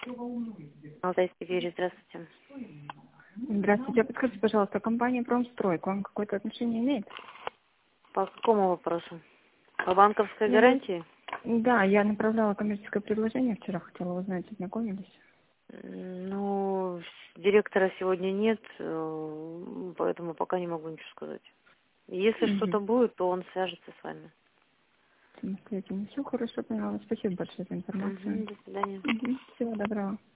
Алтайский Юрий, здравствуйте. Здравствуйте. Подскажите, пожалуйста, компания «Промстрой» к вам какое-то отношение имеет? По какому вопросу? По банковской Ну, гарантии? да, я направляла коммерческое предложение вчера, хотела узнать, ознакомились. Ну, директора сегодня нет, поэтому пока не могу ничего сказать. Если Угу. что-то будет, то он свяжется с вами. Самостоятельно. Все хорошо, поняла. Спасибо большое за информацию. До свидания. Всего доброго.